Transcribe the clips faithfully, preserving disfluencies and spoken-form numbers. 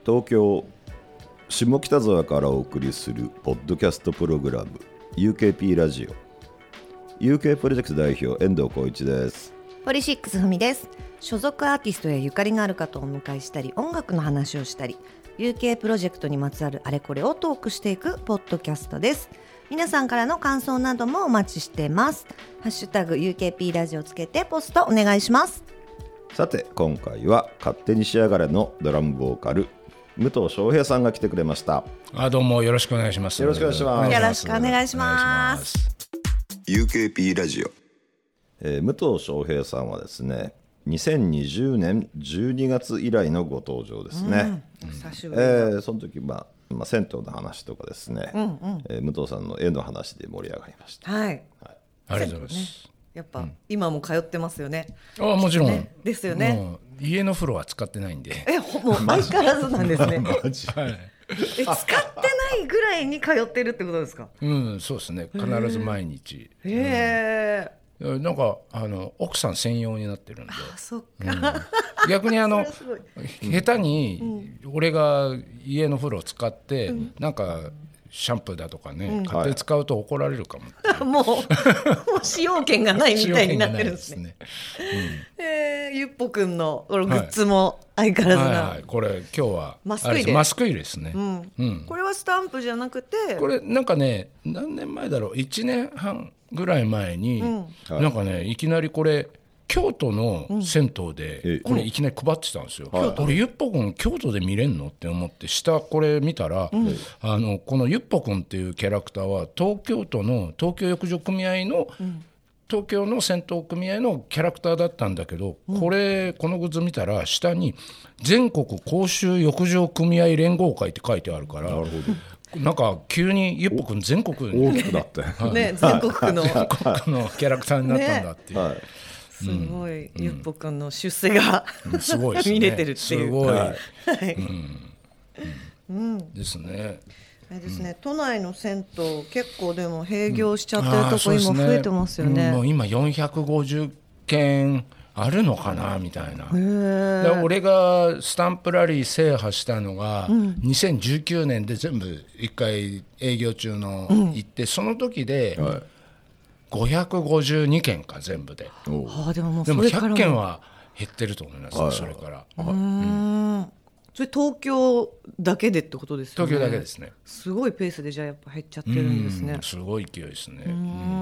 東京下北沢からお送りするポッドキャストプログラム ユーケーピー ラジオ ユーケー プロジェクト代表遠藤浩一です。 ポリシックスふみです。所属アーティストやゆかりのある方をお迎えしたり、音楽の話をしたり、 ユーケー プロジェクトにまつわるあれこれをトークしていくポッドキャストです。皆さんからの感想などもお待ちしてます。ハッシュタグ ユーケーピー ラジオつけてポストお願いします。 さて今回は勝手に仕上がれのドラムボーカル武藤翔平さんが来てくれました。 あ、どうもよろしくお願いします。 よろしくお願いします。 よろしくお願いします。 ユーケーピー ラジオ、 えー、武藤翔平さんはですねにせんにじゅうねんじゅうにがつ以来のご登場ですね、 うん、久しぶり、 えー、その時、まあまあ、銭湯の話とかですね、うんうんえー、武藤さんの絵の話で盛り上がりました。 はい、はい、 ありがとうございます。 やっぱ、うん、今も通ってますよね。 あ、もちろん、 ね、ですよね。 もう家の風呂は使ってないんで。 え、もう相変わらずなんですね。 はい、 え、使ってないぐらいに通ってるってことですか？ うん、そうですね。必ず毎日。 へえ、 うん、なんかあの奥さん専用になってるんで。 あ、そっか、 うん、逆にあの下手に俺が家の風呂を使って、うん、なんかシャンプーだとかね、うん、勝手に使うと怒られるかも、 はい、もう、もう使用権がないみたいになってるんですね。うん、えー、ゆっぽくんのグッズも相変わらずな、 はいはいはい、これ今日はマスク入れ、 マスク入れですね、 うんうん、これはスタンプじゃなくて、 これなんかね何年前だろう、いちねんはんぐらい前に、うん、なんかねいきなりこれ京都の銭湯でこれいきなり配ってたんですよ、うん、これゆっぽくん京都で見れんのって思って下これ見たら、うん、あのこのゆっぽくんっていうキャラクターは東京都の東京浴場組合の、うん、東京の銭湯組合のキャラクターだったんだけど、うん、これこのグッズ見たら下に全国公衆浴場組合連合会って書いてあるから、なるほど、なんか急にゆっぽくん全国大きくなって、 はい、ね、全国区の全国のキャラクターになったんだっていう、ね、はい、 すごい、うん、ゆっぽくんの出世が、うん、すごいですね、見れてるっていう、 すごい、はい、 うんうん、 ですね。 あれですね、うん、都内の銭湯結構でも閉業しちゃってるとこ今増えてますよね、うん、 もう今よんひゃくごじゅっけんあるのかなみたいな。で俺がスタンプラリー制覇したのが、うん、にせんじゅうきゅうねんで全部いっかい営業中の行って、うん、その時で、はい、ごひゃくごじゅうにけんか全部で。 あ、でももうでもひゃっけんは減ってると思います、はい、それから。 うーん、うん、それ東京だけでってことですよね。 東京だけですね。 すごいペースでじゃあやっぱ減っちゃってるんですね。 うん、すごい勢いですね。 うん、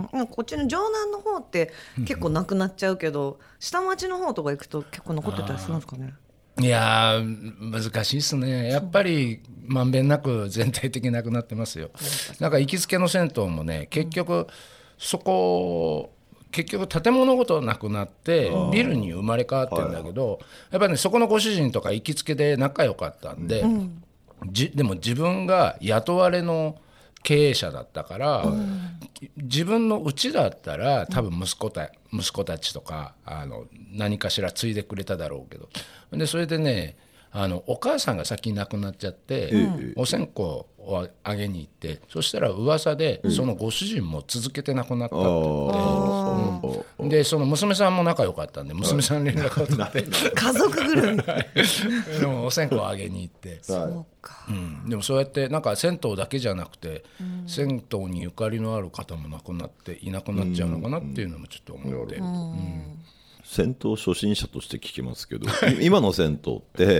うん、こっちの城南の方って結構なくなっちゃうけど、うん、下町の方とか行くと結構残ってたりするんですかね。 いや難しいですね。やっぱりまんべんなく全体的になくなってますよ。なんか行きつけの銭湯もね結局、うん、そこ結局建物ごとなくなってビルに生まれ変わってるんだけど、はい、やっぱりねそこのご主人とか行きつけで仲良かったんで、うん、じでも自分が雇われの経営者だったから、うん、自分の家だったら多分息子た、うん、息子たちとかあの何かしら継いでくれただろうけど、でそれでねあのお母さんが先に亡くなっちゃって、うん、お線香をあげに行って、そしたら噂で、うん、そのご主人も続けて亡くなったって言って、うん、でその娘さんも仲良かったんで娘さん連絡を取って家族ぐるみでもお線香をあげに行って、 そうか、 うん、でもそうやってなんか銭湯だけじゃなくて、うん、銭湯にゆかりのある方も亡くなっていなくなっちゃうのかなっていうのもちょっと思って、うんうんうん、 銭湯初心者として聞きますけど今の銭湯って、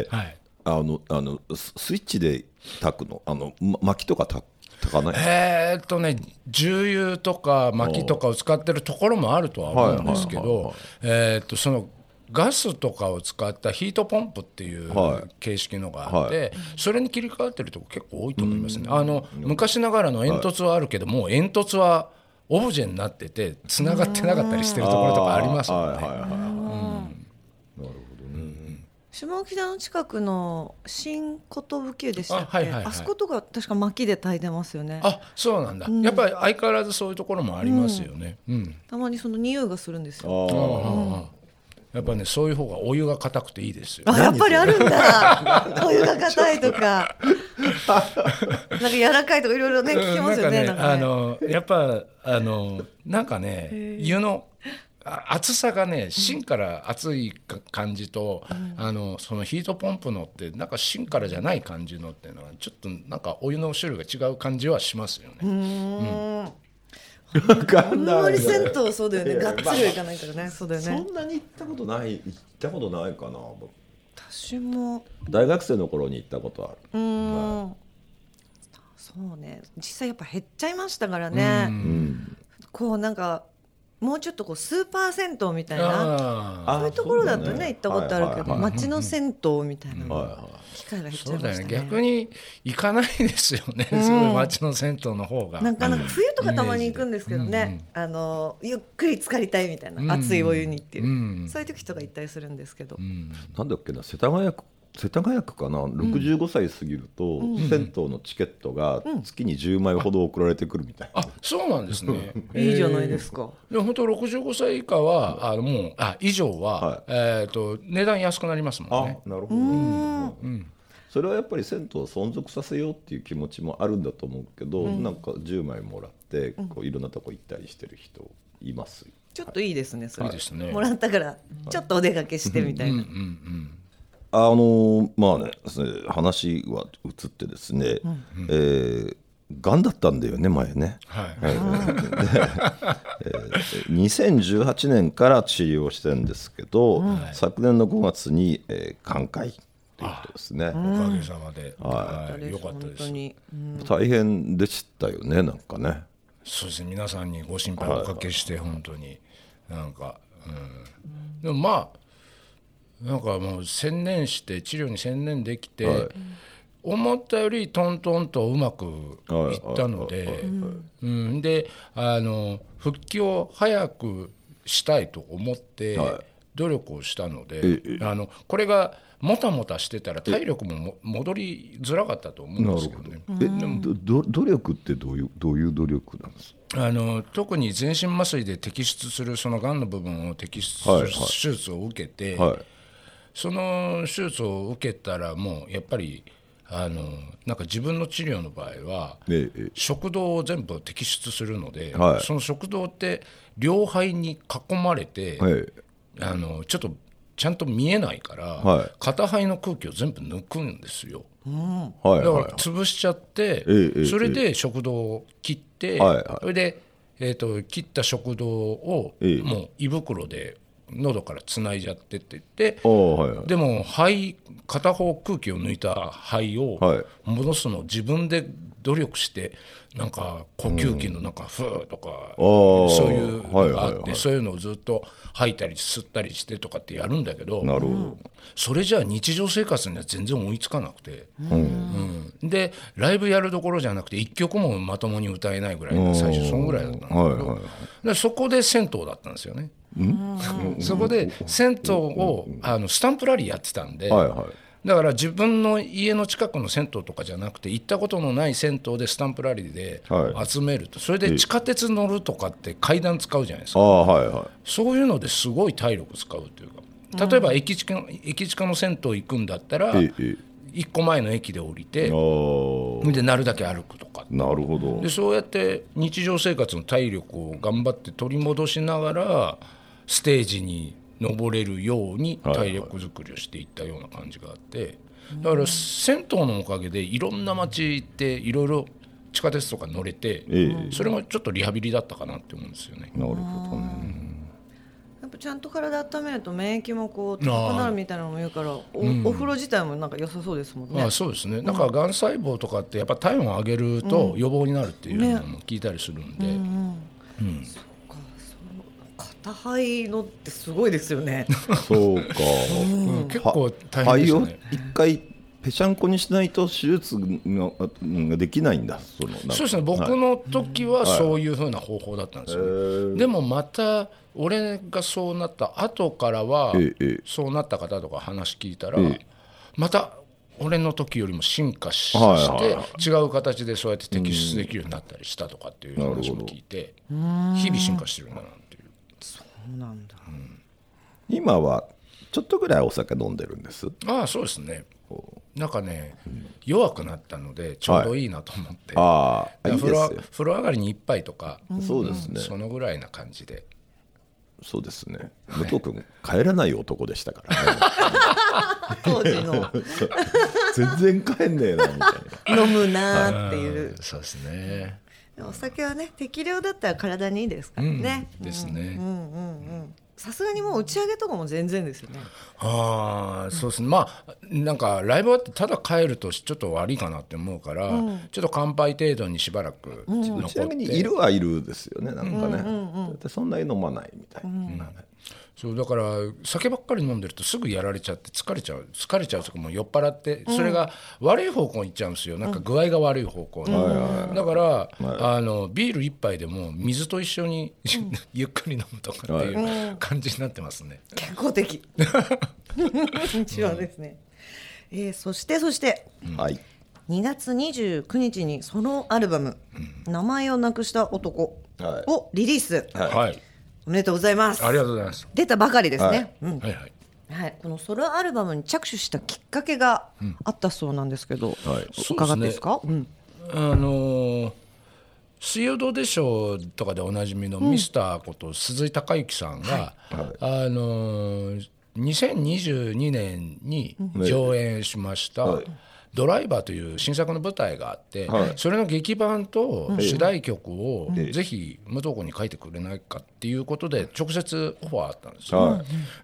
はい、あのあのスイッチで炊くの、あの薪とか炊かない？ えーっとね重油とか薪とかを使ってるところもあるとは思うんですけど、えーっとそのガスとかを使ったヒートポンプっていう形式のがあって、はい、それに切り替わってるとこ結構多いと思いますね。あの昔ながらの煙突はあるけども、はい、煙突はオブジェになっててつながってなかったりしてるところとかありますもんね。 下北の近くの新寿湯でしたっけ、 あ,、 はいはいはい、 あそことか確か薪で炊いてますよね。 あ、そうなんだ、うん、やっぱり相変わらずそういうところもありますよね、うんうん、 たまにその匂いがするんですよ。 あ、うん、やっぱねそういう方がお湯が硬くていいですよ。 あ、やっぱりあるんだお湯が硬いとかなんか柔らかいとかいろいろね聞きますよね。 なんかね、あのやっぱあのなんかね湯のあ厚さがね芯から熱いか感じと、うん、あのそのヒートポンプのってなんか芯からじゃない感じのっていうのはちょっとなんかお湯の種類が違う感じはしますよね。うーん、 うんあんまり銭湯そうだよね、がっつりはいかないからね、そうだよね。 そんなに行ったことない行ったことないかな。 私も大学生の頃に行ったことある。 うーん、はい、そうね、実際やっぱ減っちゃいましたからね。うん、こうなんかもうちょっとこうスーパー銭湯みたいなそういうところだと ね, ね行ったことあるけど、はいはいはい、街の銭湯みたいな、はいはい、機会が減っちゃいましたね。 そうだよね、逆に行かないですよね、うん、すごい街の銭湯の方がなかなか冬とかたまに行くんですけどね、うんうん、あのゆっくり浸かりたいみたいな、うん、熱いお湯にっていう、うん、そういう時とか行ったりするんですけど、うん、 なんだっけな、世田谷区世田谷区かな、ろくじゅうごさい過ぎると、うん、銭湯のチケットが月にじゅうまいほど送られてくるみたいな、 うん、あ, あそうなんですねいいじゃないですか。 でも本当ろくじゅうごさい以下はあのもうあ以上は、はい、えー、と値段安くなりますもんね。 あ、なるほど、うんうん、それはやっぱり銭湯を存続させようっていう気持ちもあるんだと思うけど、うん、なんかじゅうまいもらってこういろんなとこ行ったりしてる人います。 ちょっといいですね、それ、 いいですね、 もらったからちょっとお出かけしてみたいな、うんうんうんうん、 あのー、まあね話は移ってですね、うん、えー、がんだったんだよね前ね、はいえーえー、にせんじゅうはちねんから治療してるんですけど、うん、昨年のごがつに、えー、寛解ということですね。 おかげさまで、はいはい、よかったです。本当に、 うん、大変でしたよね、なんかね。 そうですね、皆さんにご心配をおかけして、はい、本当になんか、うん、でもまあなんかもう専念して治療に専念できて、はい、思ったよりトントンとうまくいったので、うん、であの復帰を早くしたいと思って努力をしたので、はい、あのこれがもたもたしてたら体力もも戻りづらかったと思うんですけどね。 えでもど努力ってどういうどういう努力なんですか。 あの特に全身麻酔で摘出するそのがんの部分を摘出する、はいはい、手術を受けて、はい、その手術を受けたらもうやっぱりあのなんか自分の治療の場合は、ええ、食道を全部摘出するので、はい、その食道って両肺に囲まれて、はい、あのちょっとちゃんと見えないから、はい、片肺の空気を全部抜くんですよ、うん、だから潰しちゃって、はいはい、それで食道を切って、はいはい、それで、えーと、切った食道をもう胃袋で喉からつないじゃってって言って、はいはい、でも肺片方空気を抜いた肺を戻すのを自分で努力してなんか呼吸器の中フーとか、うん、そういうのがあって、はいはいはい、そういうのをずっと吐いたり吸ったりしてとかってやるんだけど、なるほど、それじゃあ日常生活には全然追いつかなくて、うんうん、でライブやるどころじゃなくていっきょくもまともに歌えないぐらいの最初そんぐらいだったんだけど、はいはいはい、でそこで銭湯だったんですよね。そこで銭湯をあのスタンプラリーやってたんで、はいはい、だから自分の家の近くの銭湯とかじゃなくて行ったことのない銭湯でスタンプラリーで集めると、それで地下鉄乗るとかって階段使うじゃないですか、はいはい、そういうのですごい体力使うというか、例えば駅近の、駅近の銭湯行くんだったらいっこまえの駅で降りてでなるだけ歩くとか、 なるほど、 でそうやって日常生活の体力を頑張って取り戻しながらステージに登れるように体力作りをしていったような感じがあって、はいはい、だから銭湯のおかげでいろんな街行っていろいろ地下鉄とか乗れて、ええ、それがちょっとリハビリだったかなって思うんですよね。 なるほどね、うん、 やっぱちゃんと体温めると免疫もこう高くなるみたいなのも言うから お,、うん、お風呂自体もなんか良さそうですもんね。 ああそうですね、なんかがん細胞とかってやっぱ体温を上げると予防になるっていうのも聞いたりするんで、うんうんうん、 片肺のってすごいですよね。 そうか、 うん、結構大変でしたね。 肺を一回ぺしゃんこにしないと手術ができないんだ。そのそうですね、僕の時はそういう風な方法だったんですよね、はい、でもまた俺がそうなった後からは、ええ、そうなった方とか話聞いたら、ええ、また俺の時よりも進化 し,、はいはいはい、して違う形でそうやって摘出できるようになったりしたとかっていう話も聞いて、日々進化してるんだなっていう。 そうなんだ、うん、 今はちょっとぐらいお酒飲んでるんです。 ああそうですね、なんかね、うん、弱くなったのでちょうどいいなと思って、 はい、あいいですよ。 風呂、風呂上がりに一杯とか、 そうですね、 そのぐらいな感じで。 そうですね、武藤君帰らない男でしたからね当時の全然帰んねえなみたいな飲むなーっていう。 そうですね。 お酒はね適量だったら体にいいですからね、 うん、ですね。 さすがにもう打ち上げとかも全然ですよね。 ああ、そうですね。まあなんかライブはただ帰るとちょっと悪いかなって思うから、うん、ちょっと乾杯程度にしばらく残って、 ちなみにいるはいるですよね、なんかね、うんうんうん、そんなに飲まないみたいな、うん、 そうだから酒ばっかり飲んでるとすぐやられちゃって疲れちゃう疲れちゃうとかもう酔っ払ってそれが悪い方向に行っちゃうんですよ。なんか具合が悪い方向に、うん、だから、はい、あのビール一杯でも水と一緒に、うん、ゆっくり飲むとかっていう感じになってますね。 健康的一応ですね、うんえー、そしてそして、うんはい、にがつにじゅうくにちにソロアルバム、うん、名前をなくした男をリリース、はいはい、おめでとうございます。 ありがとうございます。 出たばかりですね、はいうんはいはいはい、このソロアルバムに着手したきっかけがあったそうなんですけど、うんはい、伺っていいですか？うんあのー、水曜どうでしょうとかでおなじみのミスターこと鈴井貴之さんが、うんはいあのー、にせんにじゅうにねんに上演しました、はいドライバーという新作の舞台があって、はい、それの劇版と主題曲をぜひ武藤君に書いてくれないかっていうことで直接オファーあったんですよ、はい、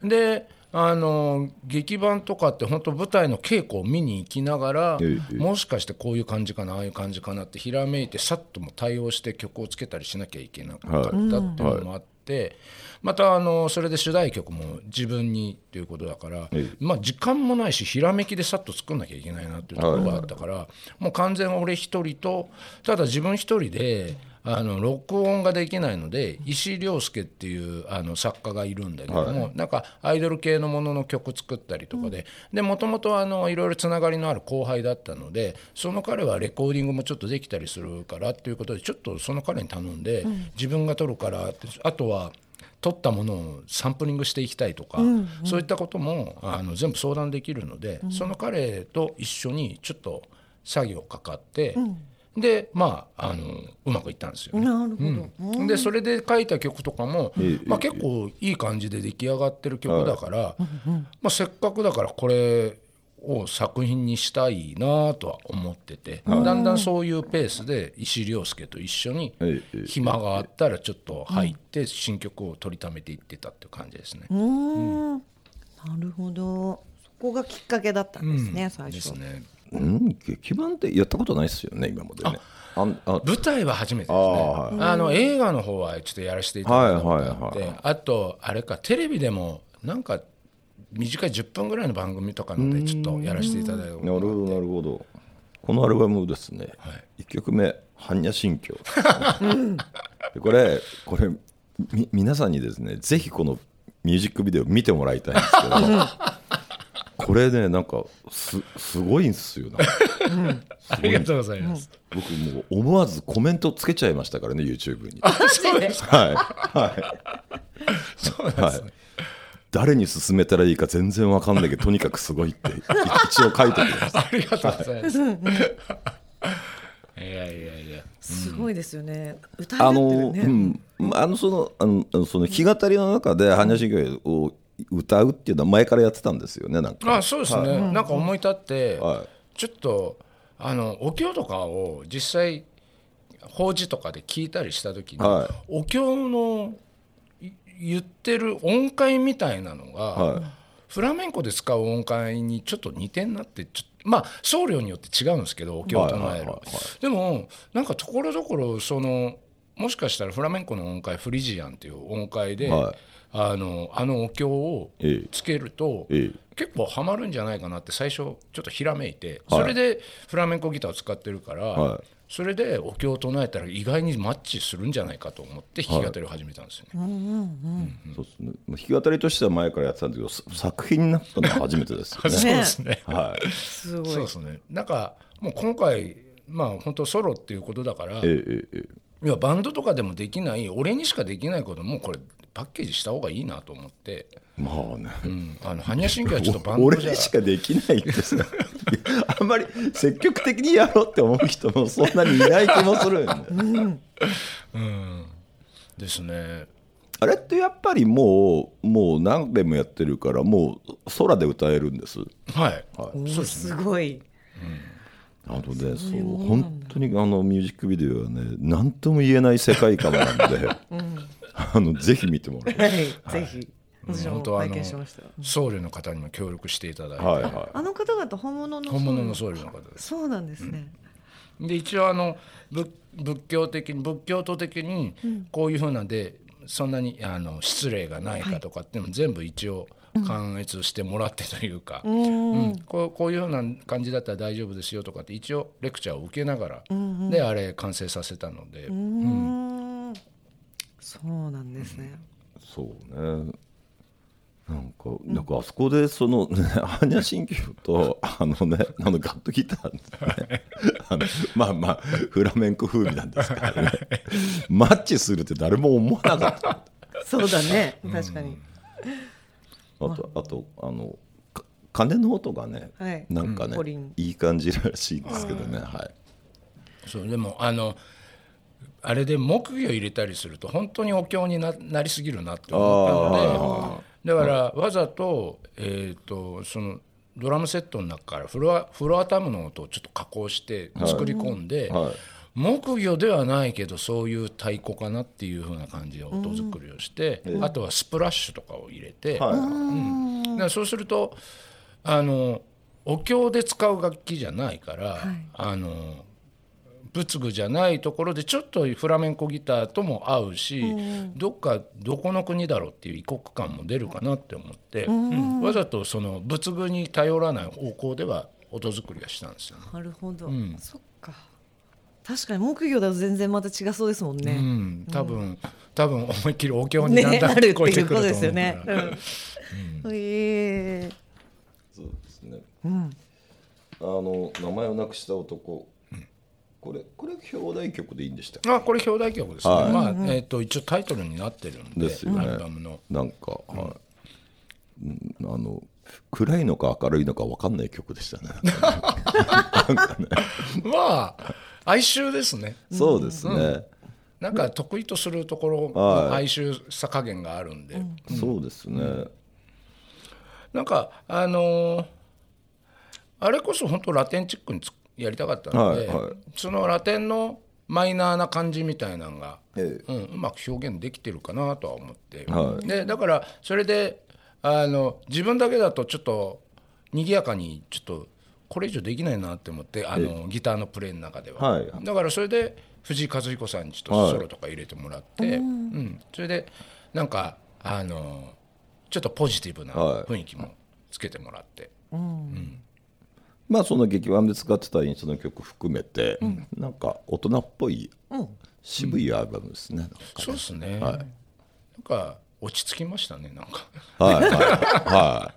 であの劇版とかって本当舞台の稽古を見に行きながら、もしかしてこういう感じかなああいう感じかなってひらめいてさっとも対応して曲をつけたりしなきゃいけなかったっていうのもあって、はいまたあのそれで主題曲も自分にということだから、まあ、時間もないしひらめきでさっと作んなきゃいけないなっていうところがあったから、もう完全俺一人とただ自分一人であの録音ができないので石井亮介っていうあの作家がいるんだけども、はい、なんかアイドル系のものの曲作ったりとかでもともといろいろつながりのある後輩だったのでその彼はレコーディングもちょっとできたりするからっていうことでちょっとその彼に頼んで、うん、自分が撮るからってあとは撮ったものをサンプリングしていきたいとか、うんうん、そういったこともあの全部相談できるので、うん、その彼と一緒にちょっと作業かかって、うん、でまああのうまくいったんですよね。 なるほど、 うん、でそれで書いた曲とかも、うんまあ、結構いい感じで出来上がってる曲だから、うんまあ、せっかくだからこれを作品にしたいなとは思ってて、うん、だんだんそういうペースで石井亮介と一緒に暇があったらちょっと入って新曲を取りためていってたっていう感じですね。 うん、なるほどそこがきっかけだったんですね、うん、最初ですね。 うん、劇版ってやったことないですよね今までね。 ああ舞台は初めてですね。あ、はい、あの映画の方はちょっとやらせていただいたことがあって、はいはいはい、あとあれかテレビでもなんか短いじゅっぷんぐらいの番組とかのでちょっとやらせていただいたことがあって。なるほどなるほど。 このアルバムですね、はい、いっきょくめ般若心経これこれみ皆さんにですねぜひこのミュージックビデオ見てもらいたいんですけどこれねなんか す, すごいんですよな、 うん、ありがとうございます。 僕もう思わずコメントつけちゃいましたからね YouTube に。 あそうですか。はいはいそうなんですね、はい誰に勧めたらいいか全然わかんないけどとにかくすごいって一応書いてくれますありがとうございます、はい、いやいやいやすごいですよね、うん、歌いだってるね。あの、 うん、あのそのあのその弾き語りの中で般若心経を歌うっていうのは前からやってたんですよね。なんかあそうですね、はい、なんか思い立って、はい、ちょっとあのお経とかを実際法事とかで聞いたりした時に、はい、お経の言ってる音階みたいなのが、はい、フラメンコで使う音階にちょっと似てんなってちょっとまあ僧侶によって違うんですけどお経を唱える、はいはいはいはい、でもなんかところどころそのもしかしたらフラメンコの音階フリジアンっていう音階で、はい、あのあのお経をつけると、ええええ、結構ハマるんじゃないかなって最初ちょっとひらめいて、はい、それでフラメンコギターを使ってるから、はいそれでお経を唱えたら意外にマッチするんじゃないかと思って弾き語りを始めたんですよね。 弾き語りとしては前からやってたんですけど作品になったのは初めてですよね。 そうですね、 はい、 すごい。 そうですね。なんかもう今回まあ本当ソロっていうことだから、ええええ、いやバンドとかでもできない俺にしかできないこともこれパッケージした方がいいなと思って。 まあね、 うん、あの般若心経はちょっとバンドじゃ俺しかできないですあんまり積極的にやろうって思う人もそんなにいない気もするよね、うんうん、ですね。 あれってやっぱりもうもう何年もやってるからもう空で歌えるんです。 はい、 はい、 おーすごい。 あのね、そう本当にあのミュージックビデオはね何とも言えない世界観なんで、うん、あのぜひ見てもらいたい、 はい、ぜひ私も拝見しました。 僧侶の方にも協力していただいて、 はいはい、 あの方々本物の本物の僧侶の方です。 そうなんですね、 うん、で一応あの 仏, 仏教的に仏教徒的にこういうふうなんで、うん、そんなにあの失礼がないかとかっていうのも全部一応関越してもらってというか、うんうん、こ, うこういうふうな感じだったら大丈夫ですよとかって一応レクチャーを受けながら、うんうん、であれ完成させたので、うんうん、そうなんですね、 うん、そうね、なんか、なんかあそこでその、ね、般若心経とあのねあのガットギター、ね、あのまあまあフラメンコ風味なんですからねマッチするって誰も思わなかったそうだね、確かに、 あとあとあの鐘の音がね、はい、なんかね、うん、いい感じらしいんですけどね、はい、 そうでもあのあれで木魚入れたりすると本当にお経に な, なりすぎるなって思ったので、だからわざと、えー、とそのドラムセットの中からフロア、フロアタムの音をちょっと加工して作り込んで、はいはい、木魚ではないけどそういう太鼓かなっていう風な感じで音作りをして、うん、あとはスプラッシュとかを入れて、はい、うん、だからそうするとあのお経で使う楽器じゃないから、はい、あの仏具じゃないところでちょっとフラメンコギターとも合うし、うん、どっかどこの国だろうっていう異国感も出るかなって思って、うんうん、わざとその仏具に頼らない方向では音作りはしたんですよね。 なるほど、うん、そっか、確かに木魚だと全然また違そうですもんね、 うん、多分、うん、多分思いっきりお経になんだか聞こえてくると思うから、ね、あるっていうことですよね、うんうん、えー、 そうですね、うん、あの名前をなくした男、これこれ表題曲でいいんでしたっけ？ あ、これ表題曲ですね、はい、まあえー、と一応タイトルになってるん で, ですよ、ね、 アルバムのなんか、はいうん、あの暗いのか明るいのか分かんない曲でしたねなんかねまあ哀愁ですね。 そうですね、うん、 なんか得意とするところの哀愁さ加減があるんで、 うんうん、そうですね、うん、 なんかあのー、あれこそ本当ラテンチックにやりたかったので、はいはい、そのラテンのマイナーな感じみたいなのが、ええ、うん、うまく表現できてるかなとは思って、はい、でだからそれであの自分だけだとちょっと賑やかにちょっとこれ以上できないなって思って、あのギターのプレイの中では、はい、だからそれで藤井和彦さんにちょっとソロとか入れてもらって、はい、うん、それでなんかあのちょっとポジティブな雰囲気もつけてもらって、はいうんうんまあ、その劇版で使ってたインストの曲含めて、うん、なんか大人っぽい、うん、渋いアルバムですね、うん、なんかねそうですね、はい、なんか落ち着きましたねなんかはいはい、はい、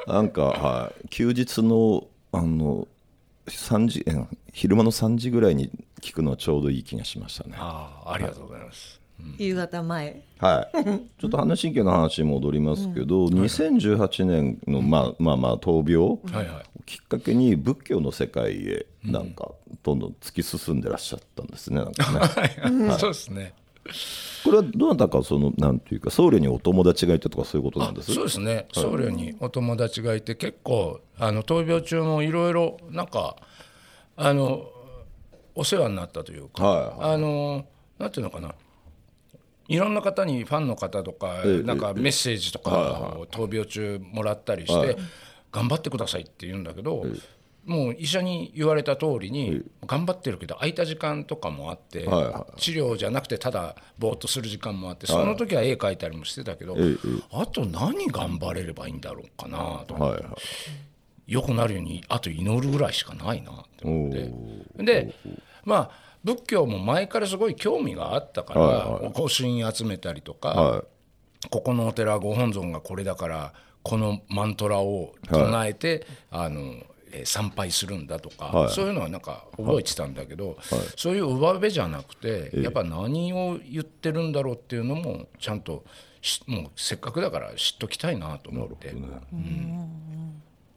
なんか、はい、休日のあのさんじ昼間のさんじぐらいに聴くのはちょうどいい気がしましたね。 ああ、ありがとうございます、 はいうん、夕方前、 はい、ちょっと般若心経の話に戻りますけど、うん、にせんじゅうはちねんの、まあ、まあまあ闘病をきっかけに仏教の世界へなんかどんどん突き進んでらっしゃったんですね、なんかねはい、そうですね。 これはどなたかそのなんていうか僧侶にお友達がいてとかそういうことなんですか？ そうですね、はい、僧侶にお友達がいて結構あの闘病中もいろいろなんかあのお世話になったというか、はいはい、あのなんていうのかないろんな方にファンの方とか、ええ、なんかメッセージとかを闘病中もらったりして、はい、頑張ってくださいって言うんだけど、ええ、もう医者に言われた通りに、ええ、頑張ってるけど空いた時間とかもあって、はいはい、治療じゃなくてただぼーっとする時間もあって、その時は絵描いたりもしてたけど、はい、あと何頑張れればいいんだろうかなと思って、はいはい、良くなるようにあと祈るぐらいしかないなって思ってでまあ仏教も前からすごい興味があったから、はいはい、御朱印集めたりとか、はい、ここのお寺ご本尊がこれだからこのマントラを唱えて、はい、あのえー、参拝するんだとか、はい、そういうのはなんか覚えてたんだけど、はい、そういう上辺じゃなくて、やっぱ何を言ってるんだろうっていうのもちゃんともうせっかくだから知っときたいなと思って、ねうん、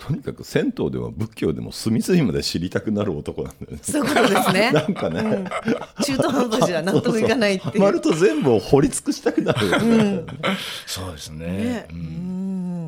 とにかく銭湯でも仏教でも隅々まで知りたくなる男なんだよね。 そういうことですね。 なんかね、うん、 中途半端じゃ納得いかないっていう。 ハマると全部を掘り尽くしたくなるよね、うん、 そうですね。 ね、うん、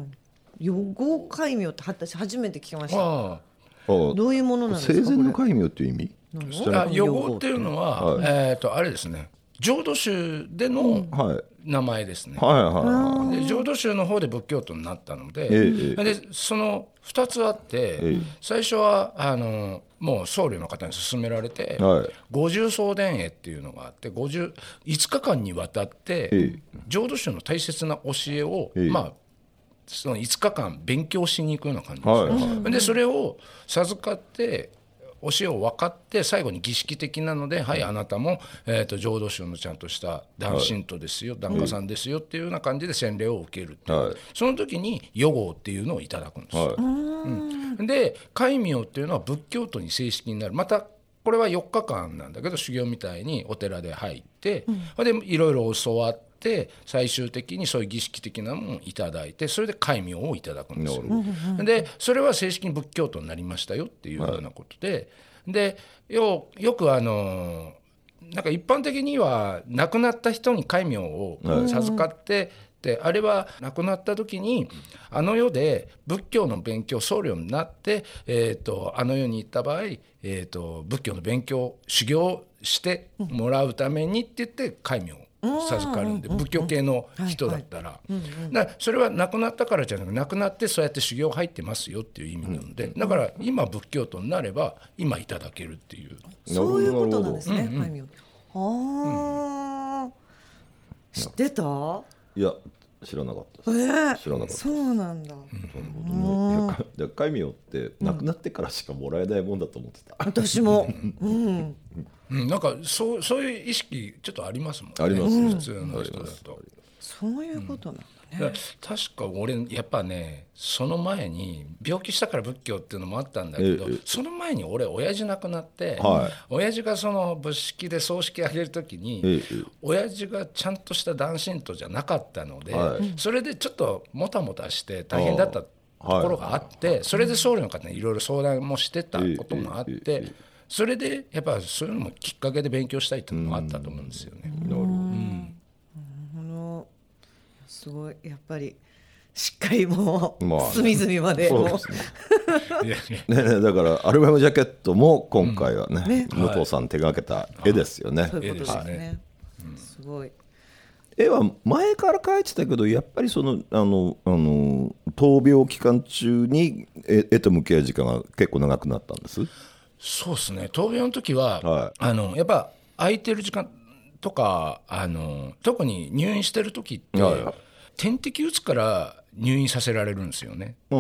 予合戒名って私初めて聞きました。ああ、どういうものなんですか。 生前の戒名っていう意味。 予合っていうのは、はい、えー、とあれですね、浄土宗での名前ですね、はいはいはい、で浄土宗の方で仏教徒になったので、えー、でそのふたつあって、えー、最初はあのもう僧侶の方に勧められて、はい、五重総伝会っていうのがあって、ごじゅういつかかんにわたって、えー、浄土宗の大切な教えを、えー、まあそのいつかかん勉強しに行くような感じです、はいはい、でそれを授かって教えを分かって最後に儀式的なので、はい、あなたも、えー、と浄土宗のちゃんとした男信徒ですよ、檀家さんですよっていうような感じで洗礼を受けるっていう、はい、その時に予合っていうのをいただくんですよ、はい、うん、で戒名っていうのは仏教徒に正式になる。またこれはよっかかんなんだけど修行みたいにお寺で入って、うん、でいろいろ教わって最終的にそういう儀式的なものをいただいて、それで戒名をいただくんですよ。でそれは正式に仏教徒になりましたよっていうようなことで、はい、で よ, よくあのなんか一般的には亡くなった人に戒名を授かって、はい、であれは亡くなった時にあの世で仏教の勉強僧侶になって、えー、とあの世に行った場合、えー、と仏教の勉強修行してもらうためにって言って戒名を授かるんで、仏教系の人だったら、だからそれは亡くなったからじゃなく亡くなってそうやって修行入ってますよっていう意味なので、だから今仏教徒になれば今いただけるっていう、 そういうことなんですね。戒名、ああ、知ってた？ いや知らなかったです、 えー、 知らなかった。 そうなんだ。 戒名って亡くなってからしかもらえないもんだと思ってた、 うん、私も、うんうん、なんかそう、そういう意識ちょっとありますもんね。 あります、ね、 普通の人だと。 そういうことなんだね、うん、だ確か俺やっぱね、その前に病気したから仏教っていうのもあったんだけど、ええ、その前に俺親父亡くなって、はい、親父がその仏式で葬式あげるときに、ええ、親父がちゃんとした男信徒じゃなかったので、はい、それでちょっともたもたして大変だったところがあって、はい、それで僧侶の方にいろいろ相談もしてたこともあって、ええ、それでやっぱそういうのもきっかけで勉強したいっていうのもあったと思うんですよね。 うん、うん、すごいやっぱりしっかりもう、まあ、隅々まで、もうねね、だからアルバムジャケットも今回は ね,、うん、ね武藤さん手がけた絵ですよね、はい、 そういうことですね、はい、すごい。 絵は前から描いてたけどやっぱりそのあのあの闘病期間中に絵と向き合う時間が結構長くなったんです。 そうですね、闘病の時は、はい、あのやっぱ空いてる時間とかあの特に入院してる時って、はいはい、点滴打つから入院させられるんですよね、うん、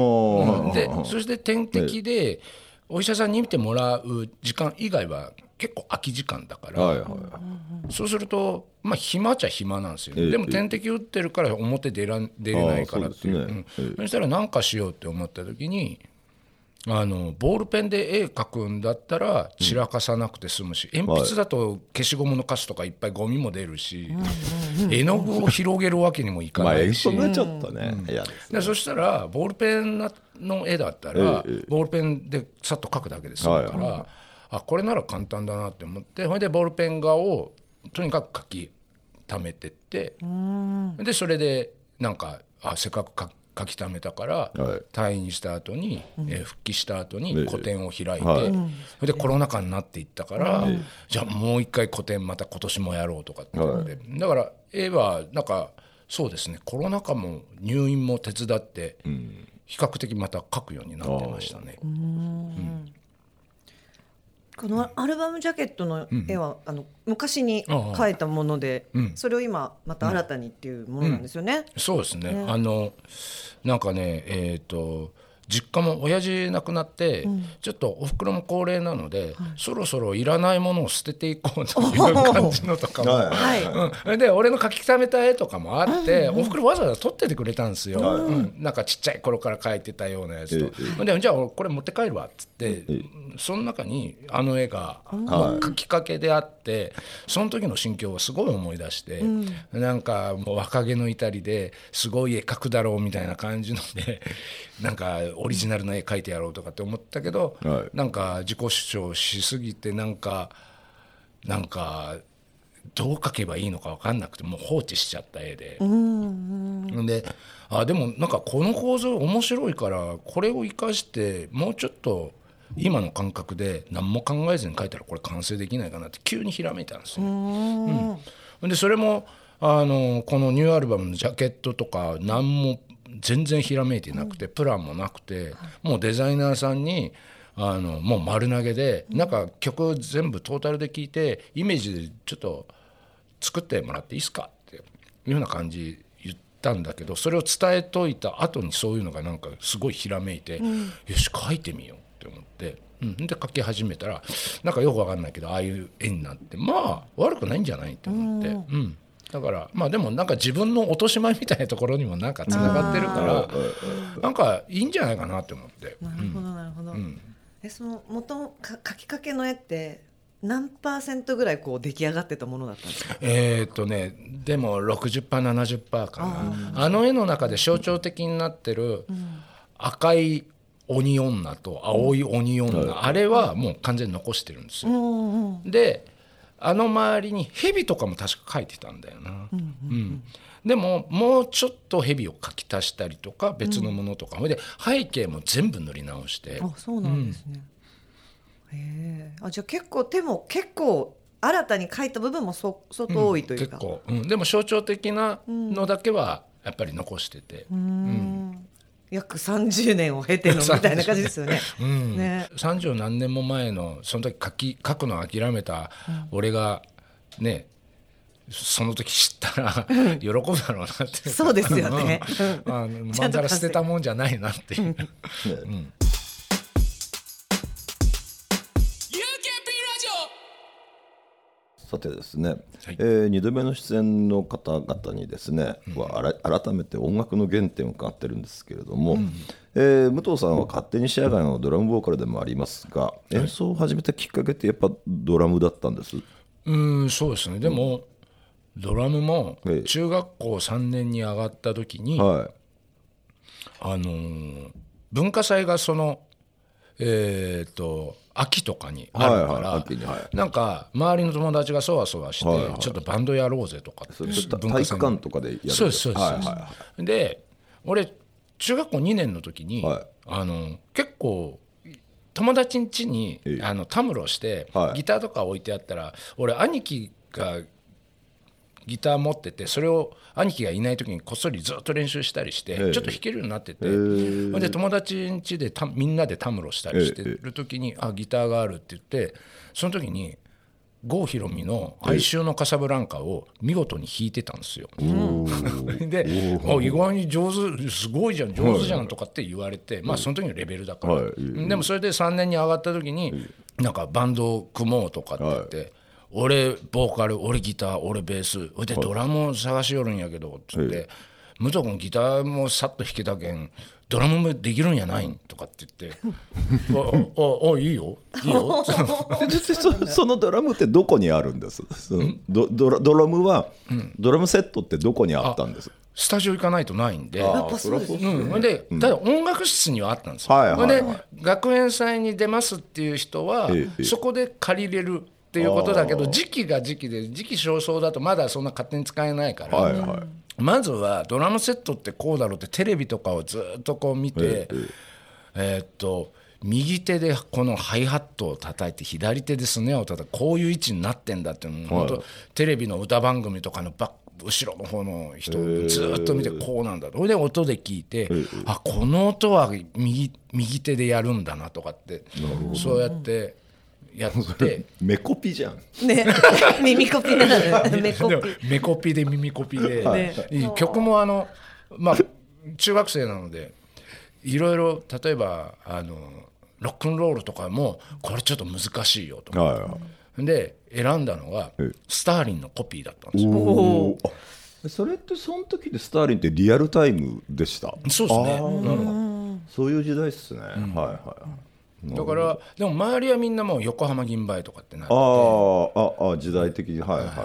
でそして点滴でお医者さんに見てもらう時間以外は結構空き時間だから、はいはい、そうすると、まあ、暇っちゃ暇なんですよね、ええ、でも点滴打ってるから表出ら出れないからっていう、 そうですね、うん、そしたら何かしようって思った時にあのボールペンで絵描くんだったら散らかさなくて済むし、うん、鉛筆だと消しゴムのカスとかいっぱいゴミも出るし、うん、絵の具を広げるわけにもいかないし、 まあ、ちょっとね、うん、嫌ですね。 でそしたらボールペンの絵だったら、ええ、ボールペンでさっと描くだけで済むから、はいはい、あこれなら簡単だなって思って、それでボールペン画をとにかく描き溜めてって、うん、でそれでなんかあせっかく描書き溜めたから、はい、退院した後に、うんえー、復帰した後に個展を開いて、はい、それでコロナ禍になっていったから、うん、じゃあもう一回個展また今年もやろうとかってことで、はい、だから絵はなんかそうですね、コロナ禍も入院も手伝って比較的また描くようになってましたね。うんうんこのアルバムジャケットの絵は、うん、あの昔に描いたもので、うん、それを今また新たにっていうものなんですよね、うんうん、 そうですね、ねあのなんかねえーと実家も親父亡くなって、うん、ちょっとおふくろも高齢なので、はい、そろそろいらないものを捨てていこうという感じのとかも、はいうん、で俺の描き溜めた絵とかもあって、うんうん、おふくろわざわざ撮っててくれたんですよ、うんうん、なんかちっちゃい頃から描いてたようなやつと、うん、でじゃあこれ持って帰るわっつって、うん、その中にあの絵が描きかけであって、その時の心境をすごい思い出して、うん、なんかもう若気の至りですごい絵描くだろうみたいな感じのでなんかオリジナルの絵描いてやろうとかって思ったけど、 はい、 なんか自己主張しすぎてなんかなんかどう描けばいいのか分かんなくてもう放置しちゃった絵で、うんうん、であでもなんかこの構造面白いからこれを生かしてもうちょっと今の感覚で何も考えずに描いたらこれ完成できないかなって急にひらめいたんですよ、うんうん、でそれもあのこのニューアルバムのジャケットとか何も全然ひらめいてなくて、うん、プランもなくて、もうデザイナーさんにあのもう丸投げで、うん、なんか曲全部トータルで聴いてイメージでちょっと作ってもらっていいですかっていうような感じ言ったんだけど、それを伝えといた後にそういうのがなんかすごいひらめいて、うん、よし描いてみようって思って、うん、で描き始めたらなんかよく分かんないけどああいう絵になってまあ悪くないんじゃないって思って、うんうん、だからまあでもなんか自分の落とし前みたいなところにもなんかつながってるからなんかいいんじゃないかなって思って。 なるほどなるほど、うん、えその元か描きかけの絵って何パーセントぐらいこう出来上がってたものだったんですか？ えーっとねでも ろくじゅっパーセントななじゅっパーセント かな。 あ, あの絵の中で象徴的になってる赤い鬼女と青い鬼女、うん、あれはもう完全に残してるんですよ、うんうん、であの周りに蛇とかも確か描いてたんだよな、うんうんうん、でももうちょっと蛇を描き足したりとか別のものとか、うん、で背景も全部塗り直して。 あそうなんですね、うん、へあじゃあ結構手も結構新たに描いた部分もそ相当多いというか、 うん結構うん、でも象徴的なのだけはやっぱり残してて、うんうん約さんじゅうねんを経てのみたいな感じですよね。 うんねさんじゅう何年も前のその時書き書くのを諦めた俺がね、うん、その時知ったら喜ぶだろうなって。 そうですよね。 うん、あのまんざら捨てたもんじゃないなっていう、うんさてですね、はいえー、にどめの出演の方々にですね、うん、は改めて音楽の原点を伺ってるんですけれども、うんえー、武藤さんは勝手に仕上がりのドラムボーカルでもありますが、演奏を始めたきっかけってやっぱドラムだったんです？ うんそうですね。でも、うん、ドラムも中学校さんねんに上がった時に、はいあのー、文化祭がそのえー、と秋とかにあるから、はいはいはい、なんか周りの友達がそわそわして、はいはい、ちょっとバンドやろうぜとかって体育館とかでやる。 そうですそうです、はいはいはい、で俺中学校にねんの時に、はい、あの結構友達ん家にあのたむろして、はい、ギターとか置いてあったら俺兄貴がギター持っててそれを兄貴がいない時にこっそりずっと練習したりしてちょっと弾けるようになっててで友達ん家でたみんなでたむろしたりしてる時にあギターがあるって言ってその時に郷ひろみの哀愁のカサブランカを見事に弾いてたんですよであ意外に上手すごいじゃん上手じゃんとかって言われてまあその時のレベルだからでもそれでさんねんに上がった時になんかバンドを組もうとかって言って俺ボーカル俺ギター俺ベースでドラムを探しよるんやけどって言って、はい、武藤君ギターもさっと弾けたけんドラムもできるんやないんとかって言ってあああいいよいいよそ, そのドラムってどこにあるんです？その ド, ド, ラドラムは、うん、ドラムセットってどこにあったんです？ スタジオ行かないとないんで、 やっぱそうですね、 うん、でただ音楽室にはあったんですよ、はいはいはい、で学園祭に出ますっていう人は、ええ、そこで借りれるっていうことだけど時期が時期で時期尚早だとまだそんな勝手に使えないから、はいはい、まずはドラムセットってこうだろうってテレビとかをずっとこう見て、えええー、っと右手でこのハイハットを叩いて左手でスネアを叩くこういう位置になってんだっていうのを、はい、本当テレビの歌番組とかのバッ後ろの方の人をずっと見てこうなんだとそれで音で聞いてあこの音は 右, 右手でやるんだなとかってそうやってやってメコピじゃん、 ね、耳コピなのメコピメコピで耳コピで、ね、曲もあの、まあ、中学生なのでいろいろ例えばあのロックンロールとかもこれちょっと難しいよとか、はいはい、で選んだのがスターリンのコピーだったんですよ。 おそれってその時でスターリンってリアルタイムでした？ そうですね、うん、 そういう時代ですね、うん、はいはいだからでも周りはみんなもう横浜銀杯とかってなってああ時代的にはいはい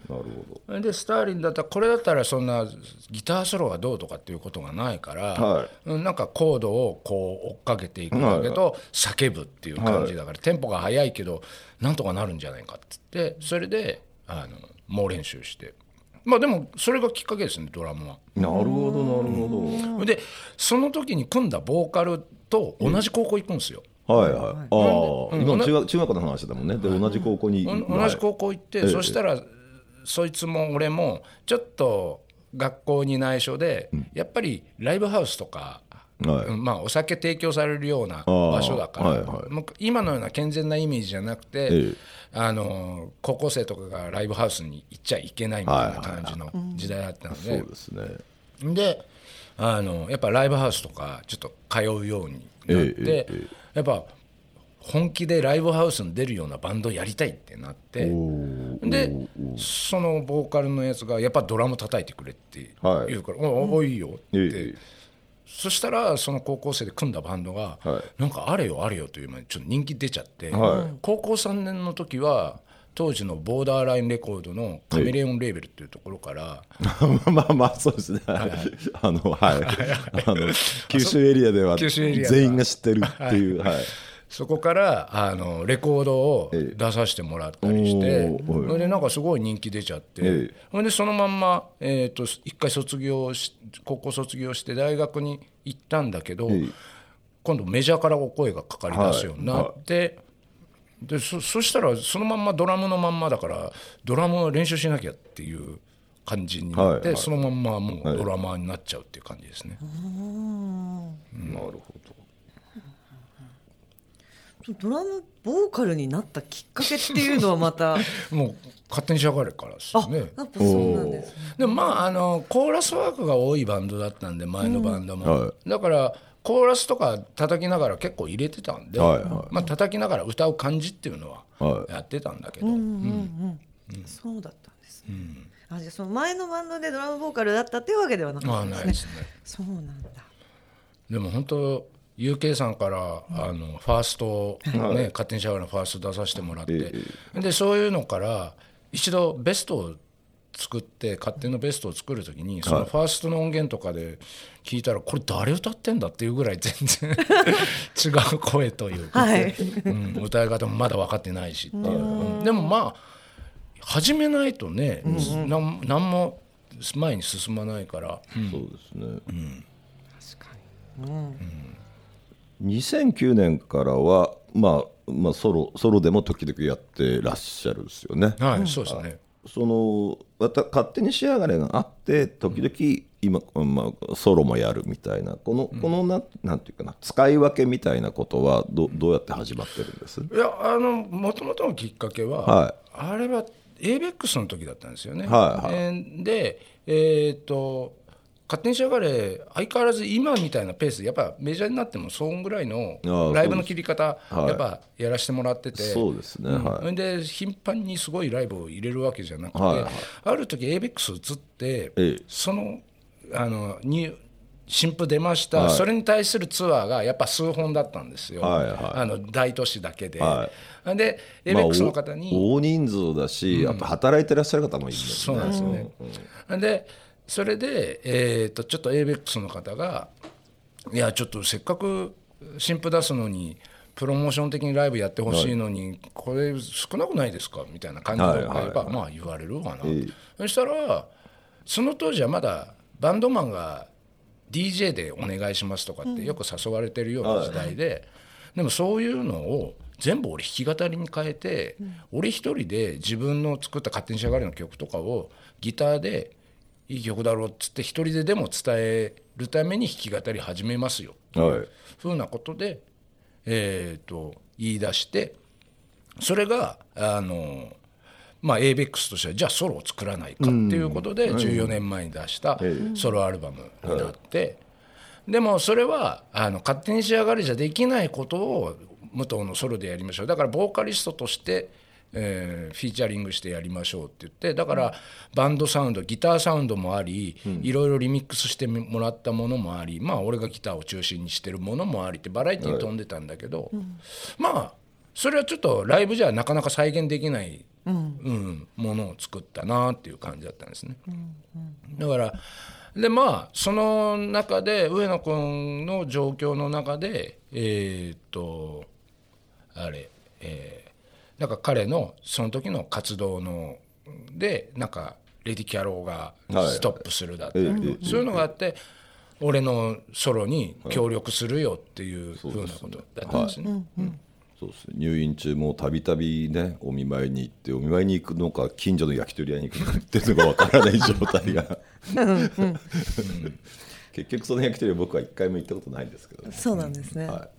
なるほど。 でスターリンだったらこれだったらそんなギターソロがどうとかっていうことがないから、 はうんなんかコードをこう追っかけていくんだけど、叫ぶっていう感じだから、テンポが速いけどなんとかなるんじゃないかって言ってそれであの猛練習して、まあでもそれがきっかけですねドラムは。 なるほどなるほど。 でその時に組んだボーカルと同じ高校行くんですよ。 はいはい。ああ、今中学中学校の話だもんね。で同じ高校に、 同じ高校行って、そしたらそいつも俺もちょっと学校に内緒で、やっぱりライブハウスとか、 はいまあ、お酒提供されるような場所だから、 はいはい、 もう今のような健全なイメージじゃなくて、ええ、あの高校生とかがライブハウスに行っちゃいけないみたいな感じの時代だったので、 そうですね。 であのやっぱライブハウスとかちょっと通うようになって、えええ、やっぱ本気でライブハウスに出るようなバンドやりたいってなって、でそのボーカルのやつがやっぱドラム叩いてくれって言うから、はい、おおいいよって、ええ、そしたらその高校生で組んだバンドが、はい、なんかあれよあれよという間にちょっと人気出ちゃって、はい、高校さんねんの時は当時のボーダーラインレコードのカメレオンレーベルっていうところから、 まあまあそうですね、はい、あのはいあの九州エリアでは全員が知ってるっていう、はいはい、 そこからあのレコードを出させてもらったりして、それでなんかすごい人気出ちゃって、それでそのまんま、えーと一回卒業し高校卒業して大学に行ったんだけど、今度メジャーからお声がかかり出すようになって、はいはい、で そ, そしたらそのまんまドラムのまんまだからドラムを練習しなきゃっていう感じになって、はいはい、そのまんまもうドラマーになっちゃうっていう感じですね、はいうん、 なるほど。 ドラムボーカルになったきっかけっていうのはまたもう勝手にしやがれからですよね。 あ、やっぱそうなんですね。 でもまああのコーラスワークが多いバンドだったんで前のバンドも、うんはい、だからコーラスとか叩きながら結構入れてたんで、はいはいまあ、叩きながら歌う感じっていうのはやってたんだけど、はいうんうんうんうん、そうだったんですね、うん、あじゃあその前のバンドでドラムボーカルだったっていうわけではなかったんですね。あないですね。そうなんだ。 でも本当 ユーケー さんから、うん、あのファースト、ねはい、勝手にシャワーのファースト出させてもらって、ええ、でそういうのから一度ベストを作って勝手のベストを作るときにそのファーストの音源とかで聞いたらこれ誰歌ってんだっていうぐらい全然違う声というか、はいうん、歌い方もまだ分かってないしっていう、うん、でもまあ始めないとね、うん、何, 何も前に進まないから、 うん、そうですね、うん、 確かに、うんうん、 にせんきゅうねんからは、まあまあ、ソロ、ソロでも時々やってらっしゃるんですよね。 はい、そうですね。 そのまた勝手に仕上がれがあって時々今、まあ、ソロもやるみたいなこの、このな、なんていうかな使い分けみたいなことは ど, どうやって始まってるんです？ いやあのもともとのきっかけは、はい、あれは エーベックス の時だったんですよね、はいはいえー、で、えー、と勝手に仕上がれ相変わらず今みたいなペースでやっぱメジャーになってもそんぐらいのライブの切り方やっぱやらせてもらってて、 そうですね、はい、 で頻繁にすごいライブを入れるわけじゃなくて、はいはい、ある時 エーベックス 移って、ええ、そのあのに新譜出ました、はい、それに対するツアーがやっぱ数本だったんですよ、はいはい、あの大都市だけで、はい、で エーベックス の方に、 まあ、大人数だし、うん、あと働いてらっしゃる方もいるんですね。 そうなんですよね、うん、でそれで、えー、とちょっと エーベックス の方がいやちょっとせっかく新譜出すのにプロモーション的にライブやってほしいのに、はい、これ少なくないですかみたいな感じで、はいはいはい、まあ言われるかな、えー、そしたらその当時はまだバンドマンが ディージェー でお願いしますとかってよく誘われてるような時代で、うんはい、でもそういうのを全部俺弾き語りに変えて、うん、俺一人で自分の作った勝手に仕上がりの曲とかをギターでいい曲だろうっつって一人ででも伝えるために弾き語り始めますよという、はい、ふうなことで、えー、と言い出してそれがあの、まあ、エーベックス としてはじゃあソロを作らないかっていうことでじゅうよねんまえに出したソロアルバムになって、はい、でもそれはあの勝手に仕上がりじゃできないことを武藤のソロでやりましょうだからボーカリストとしてえー、フィーチャリングしてやりましょうって言ってだからバンドサウンドギターサウンドもあり、うん、いろいろリミックスしてもらったものもありまあ俺がギターを中心にしてるものもありってバラエティに飛んでたんだけど、はい、まあそれはちょっとライブじゃなかなか再現できないうんうん、ものを作ったなっていう感じだったんですね、うんうん、だからでまあその中で上野君の状況の中でえー、っとあれ、えー、なんか彼のその時の活動のでなんかレディキャローがストップするだったり、はい、そういうのがあって俺のソロに協力するよっていうふうなことだったんですね、はいうんうんそうですね、入院中もたびたびねお見舞いに行ってお見舞いに行くのか近所の焼き鳥屋に行くのかっていうのがわからない状態が結局その焼き鳥は僕は一回も行ったことないんですけど、ね、 そうなんですね、はい、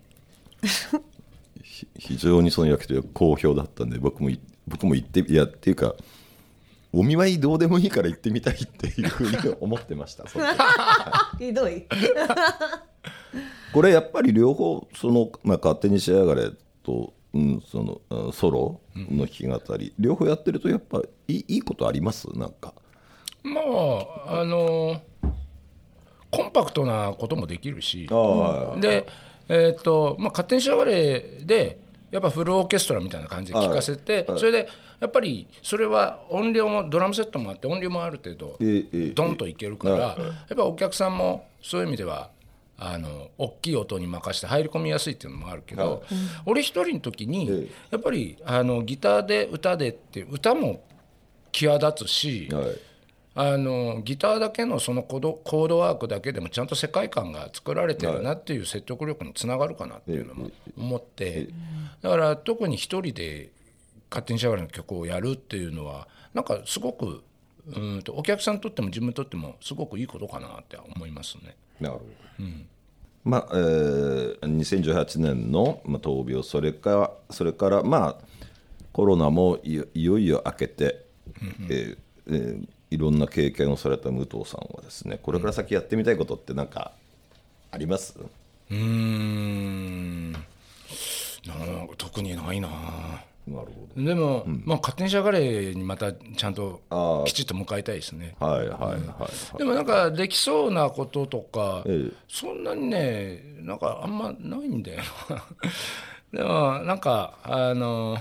非常にその焼き鳥は好評だったんで僕も僕も行っていやっていうかお見舞いどうでもいいから行ってみたいっていうふうに思ってましたひどいこれやっぱり両方その、まあ、勝手にしやがれと、うん、そのソロの弾き語り、うん、両方やってるとやっぱいい、いいことありますなんかまああのコンパクトなこともできるしで、えーとまあ、勝手にしやがれでやっぱフルオーケストラみたいな感じで聴かせてそれでやっぱりそれは音量もドラムセットもあって音量もある程度ドンといけるからやっぱお客さんもそういう意味ではあの大きい音に任せて入り込みやすいっていうのもあるけど、はい、俺一人の時にやっぱりあのギターで歌でって歌も際立つし、はい、あのギターだけのそのコード、コードワークだけでもちゃんと世界観が作られてるなっていう説得力につながるかなっていうのも思ってだから特に一人で勝手にしやがれの曲をやるっていうのはなんかすごくうんとお客さんにとっても自分にとってもすごくいいことかなって思いますね。 なるほど、うんまあえー、にせんじゅうはちねんの、まあ、闘病それからそれから、まあ、コロナも い, いよいよ明けて、うんうんえーえー、いろんな経験をされた武藤さんはですねこれから先やってみたいことって何かあります？ うーんなんか特にないな。 なるほどでも、うんまあ、勝手にしやがれにまたちゃんときちっと迎えたいですね。 はいはいはい、はい、 でもなんかできそうなこととか、ええ、そんなにねなんかあんまないんだよでもなんかあの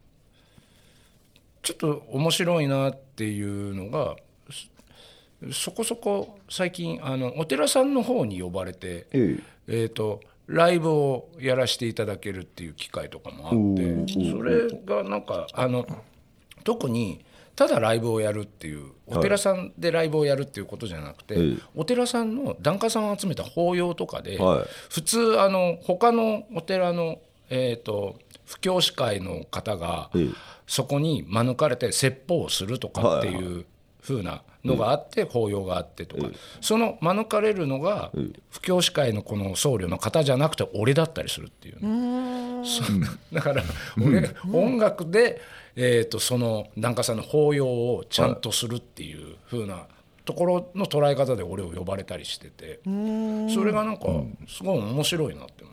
ちょっと面白いなっていうのがそこそこ最近あのお寺さんの方に呼ばれて、えええーとライブをやらせていただけるっていう機会とかもあってそれがなんかあの特にただライブをやるっていうお寺さんでライブをやるっていうことじゃなくて、はい、お寺さんの檀家さんを集めた法要とかで、はい、普通あの他のお寺の、えーと、布教師会の方がそこに招かれて説法をするとかっていう風なのがあって法要があってとかその招かれるのが布教師会のこの僧侶の方じゃなくて俺だったりするっていう、ね、うだから俺音楽で、えーとその檀家さんの法要をちゃんとするっていう風なところの捉え方で俺を呼ばれたりしててそれがなんかすごい面白いなって思って。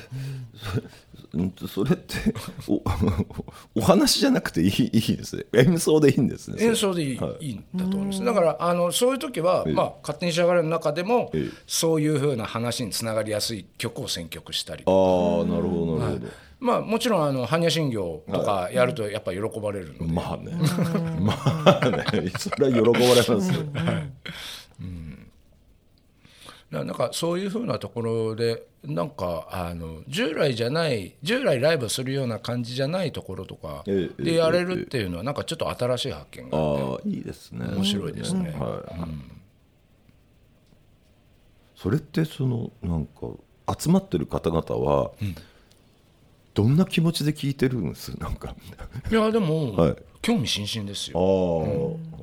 それってお, お話じゃなくてい い, いいですね演奏でいいんですね演奏でい い,、はい、いいんだと思いますだからあのそういう時は、まあ、勝手にしやがれの中でもそういう風な話につながりやすい曲を選曲したりとかああなるほどなるほど、はいまあ、もちろんあの般若心経とかやるとやっぱり喜ばれるので、はい、 まあねまあねそれは喜ばれますよ、はいうんなんかそういう風なところでなんかあの従来じゃない従来ライブするような感じじゃないところとかでやれるっていうのはなんかちょっと新しい発見があってあいいですね面白いですね、 うんはいうん、それってそのなんか集まってる方々は、うん、どんな気持ちで聞いてるんですなんかいやでも、はい、興味津々ですよあ、うん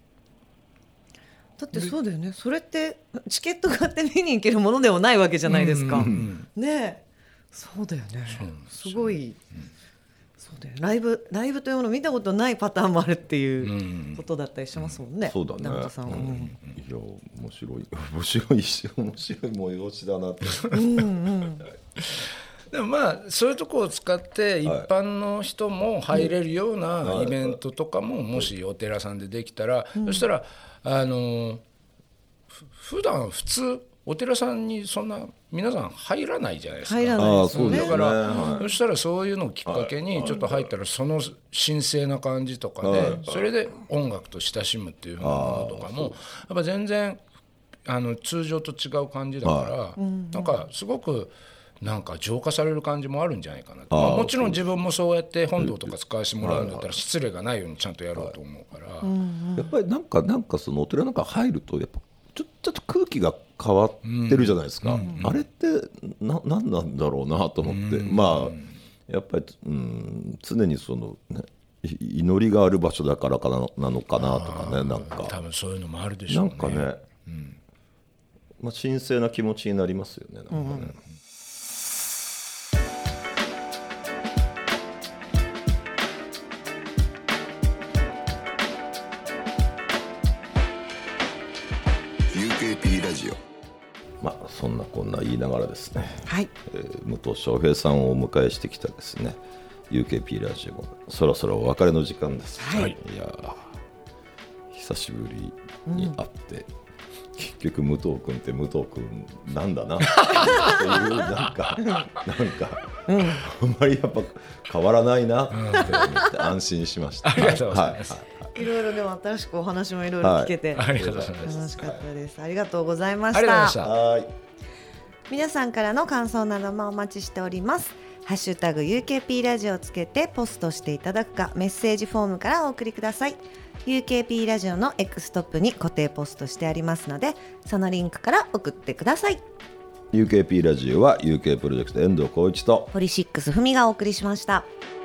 だってそうだよねそれってチケット買って見に行けるものではないわけじゃないですか、うんうん、ねそうだよねすごい、うん、そうだよライブライブというものを見たことないパターンもあるっていうことだったりしますもんね、 うんうん、そうだね中田さんは、うん、 いや面白い面白いし面白い催しだなってうん、うんでもまあそういうところを使って一般の人も入れるようなイベントとかももしお寺さんでできたら、そしたらあの普段普通お寺さんにそんな皆さん入らないじゃないですか。 入らないですよね。 だから、 はい、 そしたらそういうのをきっかけにちょっと入ったらその神聖な感じとかで、それで音楽と親しむっていうふうなものとかもやっぱ全然あの通常と違う感じだから、なんかすごくなんか浄化される感じもあるんじゃないかなと。まあ、もちろん自分もそうやって本堂とか使わせてもらうんだったら失礼がないようにちゃんとやろうと思うから、 やっぱりなんかなんかそのお寺なんか入るとやっぱちょ, ちょっと空気が変わってるじゃないですか、うんうん、あれってな何なんだろうなと思って、うん、まあやっぱり、うん、常にその、ね、祈りがある場所だからか な, なのかなとかね、なんか多分そういうのもあるでしょうね。 なんかね、うんまあ、神聖な気持ちになりますよね、なんかね、うんラジオ。 まあ、そんなこんな言いながらですね、 はいえー、武藤翔平さんをお迎えしてきたですね ユーケーピー ラジオもそろそろお別れの時間です、 はい、 いや久しぶりに会って、うん、結局武藤君って武藤君なんだなっていうなんかなんか、うん、あんまりやっぱ変わらないなって思って安心しました。 ありがとうございます、 はいはいいろいろでも新しくお話もいろいろ聞けて、 はい、ありがとうございます。 楽しかったです。ありがとうございました。 ありがとうございました。 はい。 皆さんからの感想などもお待ちしております。ハッシュタグ ユーケーピー ラジオをつけてポストしていただくかメッセージフォームからお送りください。 ユーケーピー ラジオの X トップに固定ポストしてありますのでそのリンクから送ってください。 ユーケーピー ラジオは ユーケー プロジェクト遠藤浩一とポリシックスふみがお送りしました。